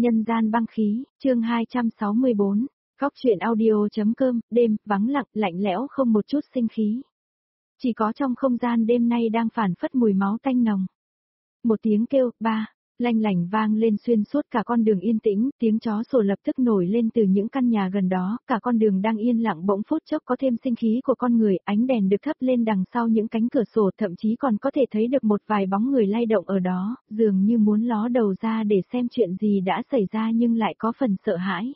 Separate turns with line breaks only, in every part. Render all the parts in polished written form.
Nhân gian băng khí, chương 264, góc truyện audio.com, đêm, vắng lặng, lạnh lẽo không một chút sinh khí. Chỉ có trong không gian đêm nay đang phảng phất mùi máu tanh nồng. Một tiếng kêu, ba, lanh lảnh vang lên xuyên suốt cả con đường yên tĩnh, tiếng chó sủa lập tức nổi lên từ những căn nhà gần đó, cả con đường đang yên lặng bỗng phút chốc có thêm sinh khí của con người, ánh đèn được thắp lên đằng sau những cánh cửa sổ, thậm chí còn có thể thấy được một vài bóng người lay động ở đó, dường như muốn ló đầu ra để xem chuyện gì đã xảy ra nhưng lại có phần sợ hãi.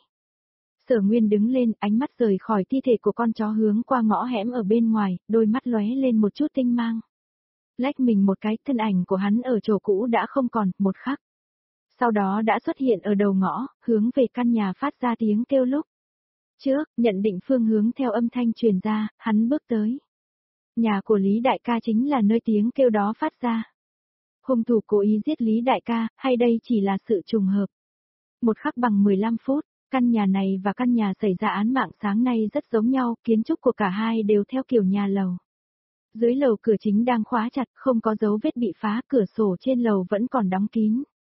Sở Nguyên đứng lên, ánh mắt rời khỏi thi thể của con chó hướng qua ngõ hẻm ở bên ngoài, đôi mắt lóe lên một chút tinh mang. Lách mình một cái, thân ảnh của hắn ở chỗ cũ đã không còn, một khắc. Sau đó đã xuất hiện ở đầu ngõ, hướng về căn nhà phát ra tiếng kêu lúc. Trước, nhận định phương hướng theo âm thanh truyền ra, hắn bước tới. Nhà của Lý Đại ca chính là nơi tiếng kêu đó phát ra. Hung thủ cố ý giết Lý Đại ca, hay đây chỉ là sự trùng hợp? Một khắc bằng 15 phút, căn nhà này và căn nhà xảy ra án mạng sáng nay rất giống nhau, kiến trúc của cả hai đều theo kiểu nhà lầu. Dưới lầu cửa chính đang khóa chặt, không có dấu vết bị phá, cửa sổ trên lầu vẫn còn đóng kín.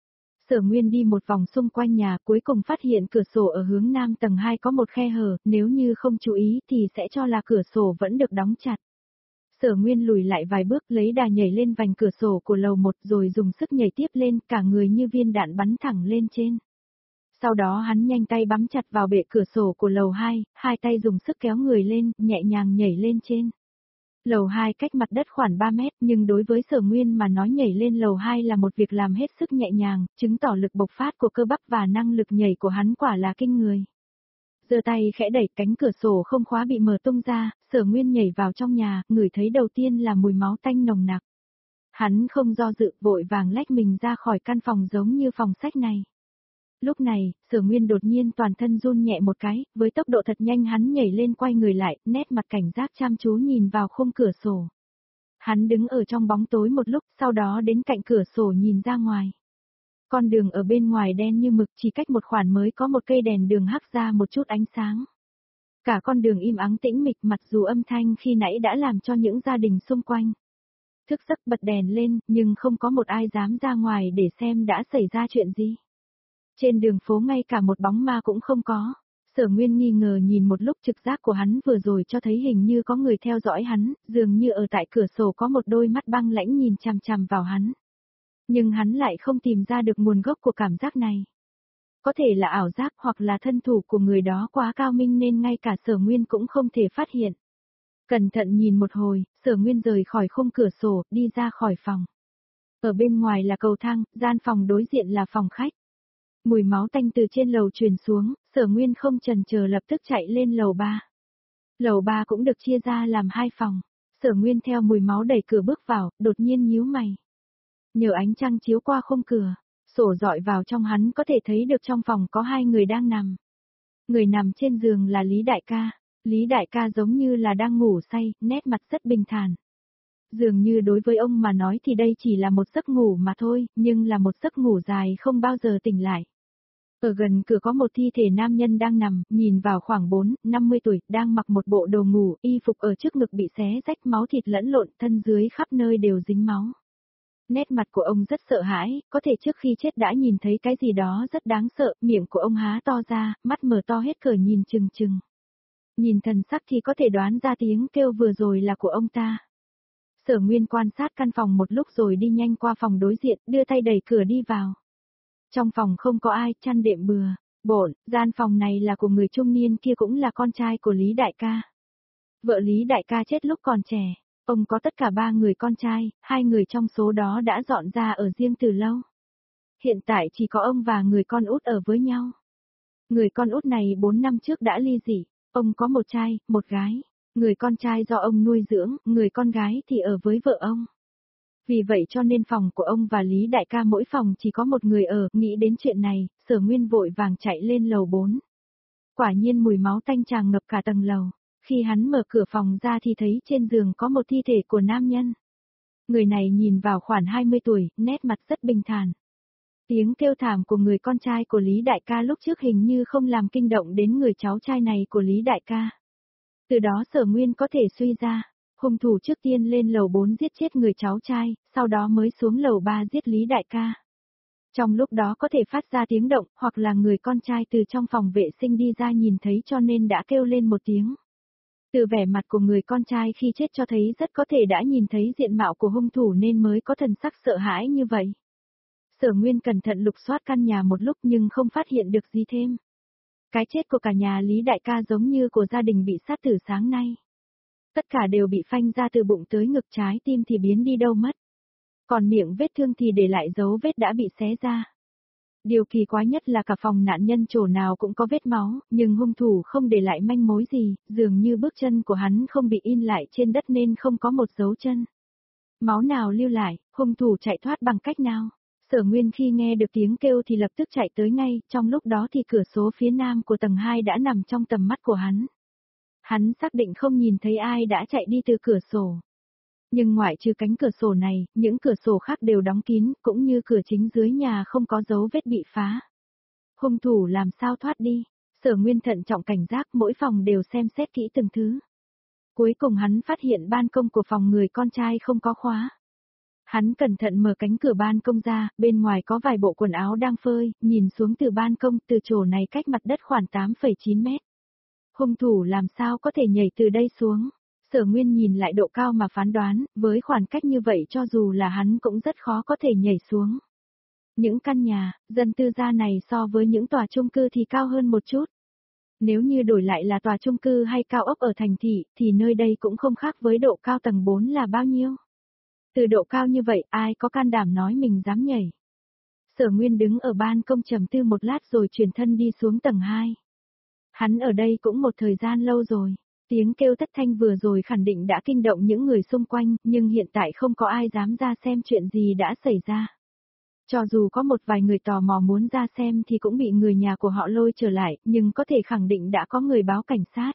Sở Nguyên đi một vòng xung quanh nhà, cuối cùng phát hiện cửa sổ ở hướng nam tầng 2 có một khe hở, nếu như không chú ý thì sẽ cho là cửa sổ vẫn được đóng chặt. Sở Nguyên lùi lại vài bước, lấy đà nhảy lên vành cửa sổ của lầu 1 rồi dùng sức nhảy tiếp lên, cả người như viên đạn bắn thẳng lên trên. Sau đó hắn nhanh tay bám chặt vào bệ cửa sổ của lầu 2, hai tay dùng sức kéo người lên, nhẹ nhàng nhảy lên trên. Lầu 2 cách mặt đất khoảng 3 mét, nhưng đối với Sở Nguyên mà nói nhảy lên lầu 2 là một việc làm hết sức nhẹ nhàng, chứng tỏ lực bộc phát của cơ bắp và năng lực nhảy của hắn quả là kinh người. Giơ tay khẽ đẩy, cánh cửa sổ không khóa bị mở tung ra, Sở Nguyên nhảy vào trong nhà, ngửi thấy đầu tiên là mùi máu tanh nồng nặc. Hắn không do dự, vội vàng lách mình ra khỏi căn phòng giống như phòng sách này. Lúc này, Sở Nguyên đột nhiên toàn thân run nhẹ một cái, với tốc độ thật nhanh hắn nhảy lên quay người lại, nét mặt cảnh giác chăm chú nhìn vào khung cửa sổ. Hắn đứng ở trong bóng tối một lúc, sau đó đến cạnh cửa sổ nhìn ra ngoài. Con đường ở bên ngoài đen như mực, chỉ cách một khoảng mới có một cây đèn đường hắt ra một chút ánh sáng. Cả con đường im ắng tĩnh mịch, mặc dù âm thanh khi nãy đã làm cho những gia đình xung quanh thức giấc bật đèn lên, nhưng không có một ai dám ra ngoài để xem đã xảy ra chuyện gì. Trên đường phố ngay cả một bóng ma cũng không có. Sở Nguyên nghi ngờ nhìn một lúc, trực giác của hắn vừa rồi cho thấy hình như có người theo dõi hắn, dường như ở tại cửa sổ có một đôi mắt băng lãnh nhìn chằm chằm vào hắn. Nhưng hắn lại không tìm ra được nguồn gốc của cảm giác này. Có thể là ảo giác hoặc là thân thủ của người đó quá cao minh nên ngay cả Sở Nguyên cũng không thể phát hiện. Cẩn thận nhìn một hồi, Sở Nguyên rời khỏi khung cửa sổ, đi ra khỏi phòng. Ở bên ngoài là cầu thang, gian phòng đối diện là phòng khách. Mùi máu tanh từ trên lầu truyền xuống, Sở Nguyên không chần chờ lập tức chạy lên lầu 3. Lầu 3 cũng được chia ra làm 2 phòng. Sở Nguyên theo mùi máu đẩy cửa bước vào, đột nhiên nhíu mày. Nhờ ánh trăng chiếu qua khung cửa, sổ dọi vào trong hắn có thể thấy được trong phòng có 2 người đang nằm. Người nằm trên giường là Lý Đại ca. Lý Đại ca giống như là đang ngủ say, nét mặt rất bình thản. Dường như đối với ông mà nói thì đây chỉ là một giấc ngủ mà thôi, nhưng là một giấc ngủ dài không bao giờ tỉnh lại. Ở gần cửa có một thi thể nam nhân đang nằm, nhìn vào khoảng 4-50 tuổi, đang mặc một bộ đồ ngủ, y phục ở trước ngực bị xé rách, máu thịt lẫn lộn, thân dưới khắp nơi đều dính máu. Nét mặt của ông rất sợ hãi, có thể trước khi chết đã nhìn thấy cái gì đó rất đáng sợ, miệng của ông há to ra, mắt mở to hết cỡ nhìn chừng chừng. Nhìn thần sắc thì có thể đoán ra tiếng kêu vừa rồi là của ông ta. Sở Nguyên quan sát căn phòng một lúc rồi đi nhanh qua phòng đối diện, đưa tay đẩy cửa đi vào. Trong phòng không có ai, chăn đệm bừa, bộn, gian phòng này là của người trung niên kia, cũng là con trai của Lý Đại ca. Vợ Lý Đại ca chết lúc còn trẻ, ông có tất cả 3 người con trai, 2 người trong số đó đã dọn ra ở riêng từ lâu. Hiện tại chỉ có ông và người con út ở với nhau. Người con út này 4 năm trước đã ly dị, ông có một trai, một gái. Người con trai do ông nuôi dưỡng, người con gái thì ở với vợ ông. Vì vậy cho nên phòng của ông và Lý Đại ca mỗi phòng chỉ có một người ở, nghĩ đến chuyện này, Sở Nguyên vội vàng chạy lên lầu 4. Quả nhiên mùi máu tanh tràn ngập cả tầng lầu. Khi hắn mở cửa phòng ra thì thấy trên giường có một thi thể của nam nhân. Người này nhìn vào khoảng 20 tuổi, nét mặt rất bình thản. Tiếng kêu thảm của người con trai của Lý Đại ca lúc trước hình như không làm kinh động đến người cháu trai này của Lý Đại ca. Từ đó Sở Nguyên có thể suy ra, hung thủ trước tiên lên lầu 4 giết chết người cháu trai, sau đó mới xuống lầu 3 giết Lý Đại ca. Trong lúc đó có thể phát ra tiếng động, hoặc là người con trai từ trong phòng vệ sinh đi ra nhìn thấy cho nên đã kêu lên một tiếng. Từ vẻ mặt của người con trai khi chết cho thấy rất có thể đã nhìn thấy diện mạo của hung thủ nên mới có thần sắc sợ hãi như vậy. Sở Nguyên cẩn thận lục soát căn nhà một lúc nhưng không phát hiện được gì thêm. Cái chết của cả nhà Lý đại ca giống như của gia đình bị sát tử sáng nay. Tất cả đều bị phanh ra từ bụng tới ngực, trái tim thì biến đi đâu mất. Còn miệng vết thương thì để lại dấu vết đã bị xé ra. Điều kỳ quái nhất là cả phòng nạn nhân chỗ nào cũng có vết máu, nhưng hung thủ không để lại manh mối gì, dường như bước chân của hắn không bị in lại trên đất nên không có một dấu chân. Máu nào lưu lại, hung thủ chạy thoát bằng cách nào? Sở Nguyên khi nghe được tiếng kêu thì lập tức chạy tới ngay, trong lúc đó thì cửa sổ phía nam của tầng 2 đã nằm trong tầm mắt của hắn. Hắn xác định không nhìn thấy ai đã chạy đi từ cửa sổ. Nhưng ngoại trừ cánh cửa sổ này, những cửa sổ khác đều đóng kín, cũng như cửa chính dưới nhà không có dấu vết bị phá. Hung thủ làm sao thoát đi? Sở Nguyên thận trọng cảnh giác, mỗi phòng đều xem xét kỹ từng thứ. Cuối cùng hắn phát hiện ban công của phòng người con trai không có khóa. Hắn cẩn thận mở cánh cửa ban công ra, bên ngoài có vài bộ quần áo đang phơi, nhìn xuống từ ban công, từ chỗ này cách mặt đất khoảng 8,9 mét. Hung thủ làm sao có thể nhảy từ đây xuống? Sở Nguyên nhìn lại độ cao mà phán đoán, với khoảng cách như vậy cho dù là hắn cũng rất khó có thể nhảy xuống. Những căn nhà, dân tư gia này so với những tòa chung cư thì cao hơn một chút. Nếu như đổi lại là tòa chung cư hay cao ốc ở thành thị, thì nơi đây cũng không khác với độ cao tầng 4 là bao nhiêu. Từ độ cao như vậy, ai có can đảm nói mình dám nhảy. Sở Nguyên đứng ở ban công trầm tư một lát rồi chuyển thân đi xuống tầng 2. Hắn ở đây cũng một thời gian lâu rồi. Tiếng kêu thất thanh vừa rồi khẳng định đã kinh động những người xung quanh, nhưng hiện tại không có ai dám ra xem chuyện gì đã xảy ra. Cho dù có một vài người tò mò muốn ra xem thì cũng bị người nhà của họ lôi trở lại, nhưng có thể khẳng định đã có người báo cảnh sát.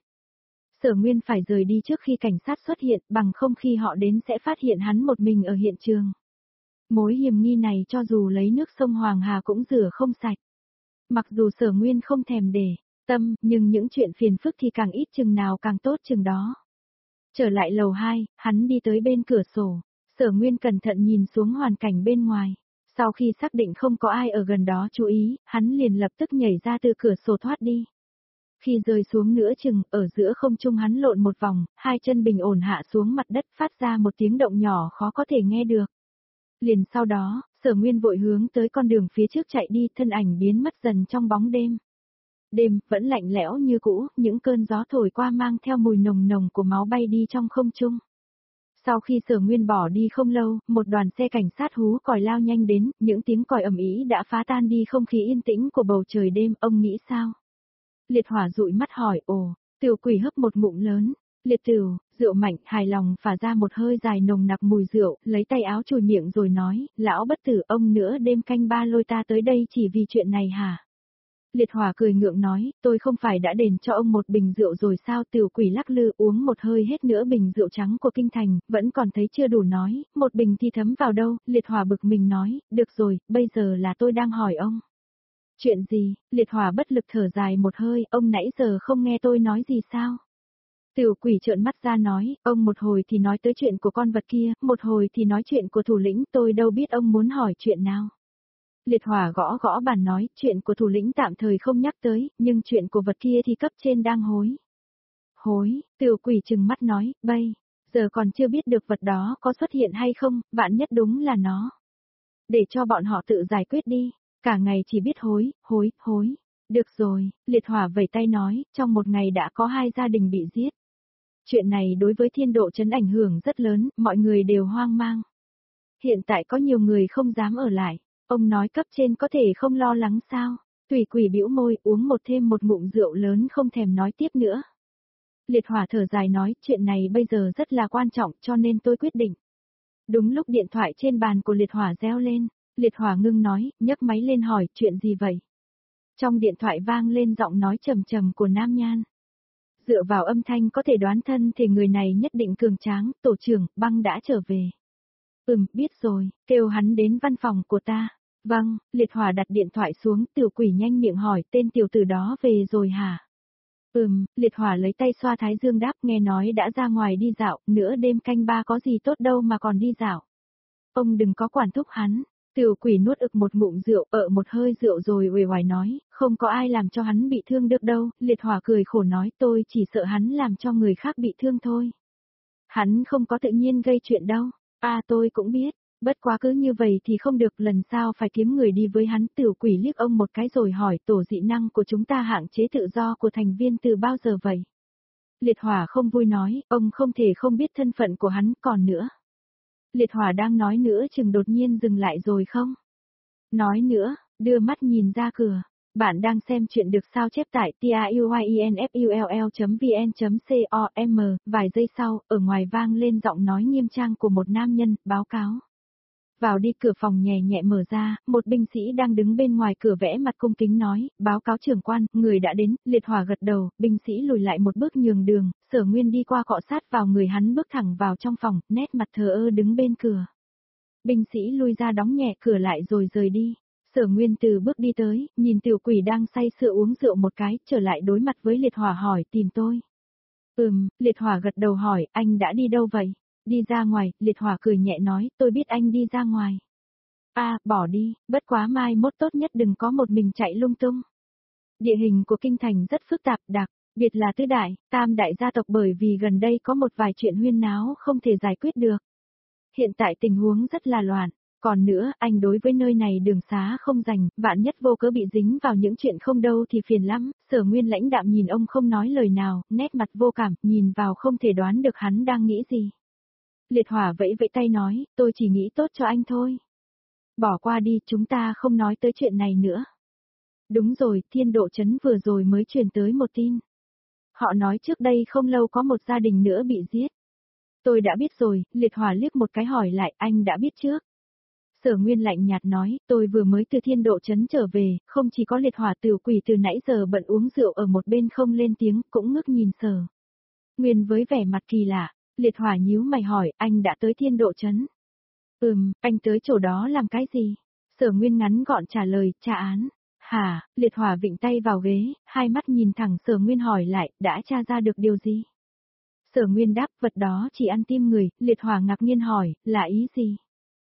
Sở Nguyên phải rời đi trước khi cảnh sát xuất hiện, bằng không khi họ đến sẽ phát hiện hắn một mình ở hiện trường. Mối hiểm nghi này cho dù lấy nước sông Hoàng Hà cũng rửa không sạch. Mặc dù Sở Nguyên không thèm để tâm, nhưng những chuyện phiền phức thì càng ít chừng nào càng tốt chừng đó. Trở lại lầu 2, hắn đi tới bên cửa sổ. Sở Nguyên cẩn thận nhìn xuống hoàn cảnh bên ngoài. Sau khi xác định không có ai ở gần đó chú ý, hắn liền lập tức nhảy ra từ cửa sổ thoát đi. Khi rơi xuống nửa chừng, ở giữa không trung hắn lộn một vòng, hai chân bình ổn hạ xuống mặt đất phát ra một tiếng động nhỏ khó có thể nghe được. Liền sau đó, Sở Nguyên vội hướng tới con đường phía trước chạy đi, thân ảnh biến mất dần trong bóng đêm. Đêm, vẫn lạnh lẽo như cũ, những cơn gió thổi qua mang theo mùi nồng nồng của máu bay đi trong không trung. Sau khi Sở Nguyên bỏ đi không lâu, một đoàn xe cảnh sát hú còi lao nhanh đến, những tiếng còi ầm ĩ đã phá tan đi không khí yên tĩnh của bầu trời đêm, ông nghĩ sao? Liệt Hỏa dụi mắt hỏi, Tiểu Quỷ hấp một ngụm lớn. Liệt Tửu, rượu mạnh, hài lòng phả ra một hơi dài nồng nặc mùi rượu, lấy tay áo chùi miệng rồi nói, lão bất tử, ông nữa đêm canh ba lôi ta tới đây chỉ vì chuyện này hả? Liệt Hỏa cười ngượng nói, tôi không phải đã đền cho ông một bình rượu rồi sao? Tiểu Quỷ lắc lư uống một hơi hết nữa bình rượu trắng của kinh thành, vẫn còn thấy chưa đủ nói, một bình thì thấm vào đâu? Liệt Hỏa bực mình nói, được rồi, bây giờ là tôi đang hỏi ông. Chuyện gì? Liệt Hỏa bất lực thở dài một hơi, ông nãy giờ không nghe tôi nói gì sao? Tiểu Quỷ trợn mắt ra nói, ông một hồi thì nói tới chuyện của con vật kia, một hồi thì nói chuyện của thủ lĩnh, tôi đâu biết ông muốn hỏi chuyện nào. Liệt Hỏa gõ gõ bàn nói, chuyện của thủ lĩnh tạm thời không nhắc tới, nhưng chuyện của vật kia thì cấp trên đang hối. Hối, Tiểu Quỷ trừng mắt nói, bây giờ còn chưa biết được vật đó có xuất hiện hay không, vạn nhất đúng là nó. Để cho bọn họ tự giải quyết đi, cả ngày chỉ biết hối. Được rồi, Liệt Hỏa vẩy tay nói, trong một ngày đã có 2 gia đình bị giết. Chuyện này đối với Thiên Độ Trấn ảnh hưởng rất lớn, mọi người đều hoang mang. Hiện tại có nhiều người không dám ở lại. Ông nói cấp trên có thể không lo lắng sao? Tùy Quỷ bĩu môi, uống thêm một ngụm rượu lớn không thèm nói tiếp nữa. Liệt Hỏa thở dài nói, chuyện này bây giờ rất là quan trọng cho nên tôi quyết định. Đúng lúc điện thoại trên bàn của Liệt Hỏa reo lên, Liệt Hỏa ngưng nói, nhấc máy lên hỏi, chuyện gì vậy? Trong điện thoại vang lên giọng nói trầm trầm của Nam Nhan. Dựa vào âm thanh có thể đoán thân thì người này nhất định cường tráng, tổ trưởng, Băng đã trở về. Biết rồi, kêu hắn đến văn phòng của ta. Vâng, Liệt Hỏa đặt điện thoại xuống, Tiểu Quỷ nhanh miệng hỏi, tên tiểu tử đó về rồi hả? Liệt Hỏa lấy tay xoa thái dương đáp, nghe nói đã ra ngoài đi dạo, nửa đêm canh ba có gì tốt đâu mà còn đi dạo. Ông đừng có quản thúc hắn. Tiểu quỷ nuốt ực một ngụm rượu, một hơi rượu rồi uể oải nói, không có ai làm cho hắn bị thương được đâu, liệt hỏa cười khổ nói tôi chỉ sợ hắn làm cho người khác bị thương thôi. Hắn không có tự nhiên gây chuyện đâu, tôi cũng biết, bất quá cứ như vậy thì không được, lần sau phải kiếm người đi với hắn. Tiểu quỷ liếc ông một cái rồi hỏi, tổ dị năng của chúng ta hạn chế tự do của thành viên từ bao giờ vậy? Liệt hỏa không vui nói, ông không thể không biết thân phận của hắn, còn nữa. Liệt hỏa đang nói nữa chừng đột nhiên dừng lại rồi không? Nói nữa, đưa mắt nhìn ra cửa. Bạn đang xem chuyện được sao chép tại truyinfull.vn.com, vài giây sau, ở ngoài vang lên giọng nói nghiêm trang của một nam nhân, báo cáo. Vào đi, cửa phòng nhẹ nhẹ mở ra, một binh sĩ đang đứng bên ngoài cửa vẽ mặt cung kính nói, báo cáo trưởng quan, người đã đến. Liệt hỏa gật đầu, binh sĩ lùi lại một bước nhường đường, Sở Nguyên đi qua cọ sát vào người hắn, bước thẳng vào trong phòng, nét mặt thờ ơ đứng bên cửa. Binh sĩ lui ra đóng nhẹ cửa lại rồi rời đi. Sở Nguyên từ bước đi tới, nhìn tiểu quỷ đang say sưa uống rượu một cái, trở lại đối mặt với liệt hỏa hỏi, tìm tôi. Liệt hỏa gật đầu hỏi, anh đã đi đâu vậy? Đi ra ngoài, liệt hỏa cười nhẹ nói, tôi biết anh đi ra ngoài. Bỏ đi, bất quá mai mốt tốt nhất đừng có một mình chạy lung tung. Địa hình của kinh thành rất phức tạp, đặc biệt là tứ đại, tam đại gia tộc, bởi vì gần đây có một vài chuyện huyên náo không thể giải quyết được. Hiện tại tình huống rất là loạn. Còn nữa, anh đối với nơi này đường xá không dành, vạn nhất vô cớ bị dính vào những chuyện không đâu thì phiền lắm. Sở Nguyên lãnh đạm nhìn ông không nói lời nào, nét mặt vô cảm, nhìn vào không thể đoán được hắn đang nghĩ gì. Liệt hỏa vẫy vẫy tay nói, tôi chỉ nghĩ tốt cho anh thôi. Bỏ qua đi, chúng ta không nói tới chuyện này nữa. Đúng rồi, Thiên Độ Trấn vừa rồi mới truyền tới một tin. Họ nói trước đây không lâu có một gia đình nữa bị giết. Tôi đã biết rồi, liệt hỏa liếc một cái hỏi lại, anh đã biết trước. Sở Nguyên lạnh nhạt nói, tôi vừa mới từ Thiên Độ Trấn trở về, không chỉ có liệt hỏa. Tiểu quỷ từ nãy giờ bận uống rượu ở một bên không lên tiếng, cũng ngước nhìn Sở Nguyên với vẻ mặt kỳ lạ. Liệt hỏa nhíu mày hỏi, anh đã tới Thiên Độ Trấn? Anh tới chỗ đó làm cái gì? Sở Nguyên ngắn gọn trả lời, tra án. Hả? Liệt hỏa vịnh tay vào ghế, hai mắt nhìn thẳng Sở Nguyên hỏi lại, đã tra ra được điều gì? Sở Nguyên đáp, vật đó chỉ ăn tim người. Liệt hỏa ngạc nhiên hỏi, là ý gì?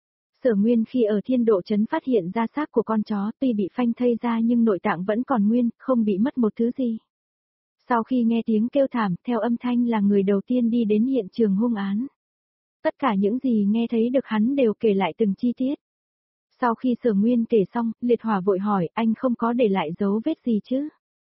Sở Nguyên khi ở Thiên Độ Trấn phát hiện ra xác của con chó, tuy bị phanh thây ra nhưng nội tạng vẫn còn nguyên, không bị mất một thứ gì. Sau khi nghe tiếng kêu thảm, theo âm thanh là người đầu tiên đi đến hiện trường hung án. Tất cả những gì nghe thấy được hắn đều kể lại từng chi tiết. Sau khi Sở Nguyên kể xong, liệt hỏa vội hỏi, anh không có để lại dấu vết gì chứ?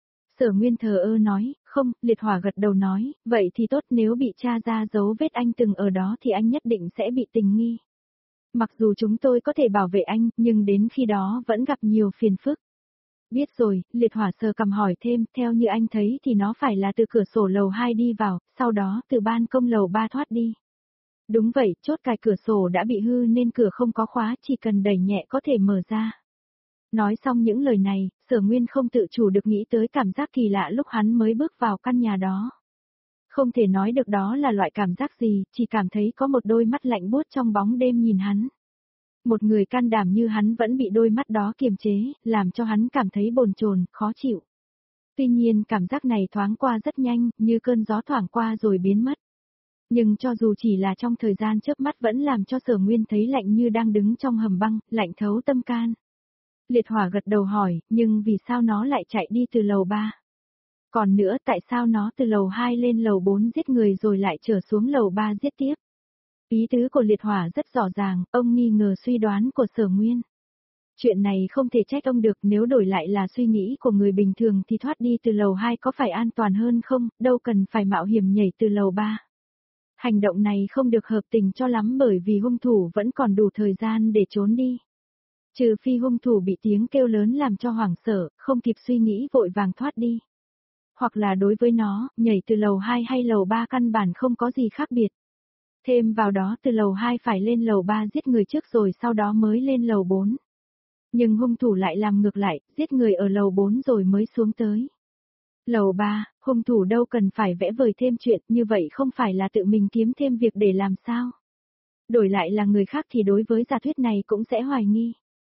Sở Nguyên thờ ơ nói, không. Liệt hỏa gật đầu nói, vậy thì tốt, nếu bị tra ra dấu vết anh từng ở đó thì anh nhất định sẽ bị tình nghi. Mặc dù chúng tôi có thể bảo vệ anh, nhưng đến khi đó vẫn gặp nhiều phiền phức. Biết rồi, liệt hỏa sờ cằm hỏi thêm, theo như anh thấy thì nó phải là từ cửa sổ lầu 2 đi vào, sau đó từ ban công lầu 3 thoát đi. Đúng vậy, chốt cài cửa sổ đã bị hư nên cửa không có khóa, chỉ cần đẩy nhẹ có thể mở ra. Nói xong những lời này, Sở Nguyên không tự chủ được nghĩ tới cảm giác kỳ lạ lúc hắn mới bước vào căn nhà đó. Không thể nói được đó là loại cảm giác gì, chỉ cảm thấy có một đôi mắt lạnh buốt trong bóng đêm nhìn hắn. Một người can đảm như hắn vẫn bị đôi mắt đó kiềm chế, làm cho hắn cảm thấy bồn chồn, khó chịu. Tuy nhiên cảm giác này thoáng qua rất nhanh, như cơn gió thoảng qua rồi biến mất. Nhưng cho dù chỉ là trong thời gian chớp mắt vẫn làm cho Sở Nguyên thấy lạnh như đang đứng trong hầm băng, lạnh thấu tâm can. Liệt hỏa gật đầu hỏi, nhưng vì sao nó lại chạy đi từ lầu 3? Còn nữa, tại sao nó từ lầu 2 lên lầu 4 giết người rồi lại trở xuống lầu 3 giết tiếp? Ý tứ của liệt hỏa rất rõ ràng, ông nghi ngờ suy đoán của Sở Nguyên. Chuyện này không thể trách ông được, nếu đổi lại là suy nghĩ của người bình thường thì thoát đi từ lầu 2 có phải an toàn hơn không, đâu cần phải mạo hiểm nhảy từ lầu 3. Hành động này không được hợp tình cho lắm bởi vì hung thủ vẫn còn đủ thời gian để trốn đi. Trừ phi hung thủ bị tiếng kêu lớn làm cho hoảng sợ, không kịp suy nghĩ vội vàng thoát đi. Hoặc là đối với nó, nhảy từ lầu 2 hay lầu 3 căn bản không có gì khác biệt. Thêm vào đó từ lầu 2 phải lên lầu 3 giết người trước rồi sau đó mới lên lầu 4. Nhưng hung thủ lại làm ngược lại, giết người ở lầu 4 rồi mới xuống tới. Lầu 3, hung thủ đâu cần phải vẽ vời thêm chuyện, như vậy không phải là tự mình kiếm thêm việc để làm sao? Đổi lại là người khác thì đối với giả thuyết này cũng sẽ hoài nghi.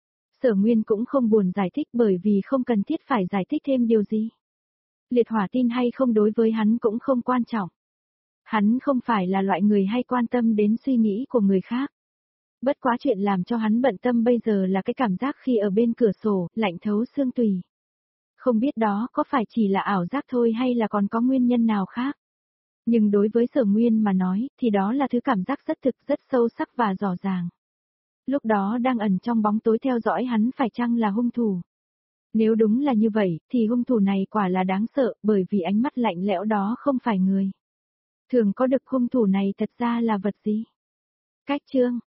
Sở Nguyên cũng không buồn giải thích bởi vì không cần thiết phải giải thích thêm điều gì. Liệt hỏa tin hay không đối với hắn cũng không quan trọng. Hắn không phải là loại người hay quan tâm đến suy nghĩ của người khác. Bất quá chuyện làm cho hắn bận tâm bây giờ là cái cảm giác khi ở bên cửa sổ, lạnh thấu xương tùy. Không biết đó có phải chỉ là ảo giác thôi hay là còn có nguyên nhân nào khác. Nhưng đối với Sở Nguyên mà nói, thì đó là thứ cảm giác rất thực, rất sâu sắc và rõ ràng. Lúc đó đang ẩn trong bóng tối theo dõi hắn phải chăng là hung thủ. Nếu đúng là như vậy, thì hung thủ này quả là đáng sợ, bởi vì ánh mắt lạnh lẽo đó không phải người. Thường có được hung thủ này thật ra là vật gì? Cách chương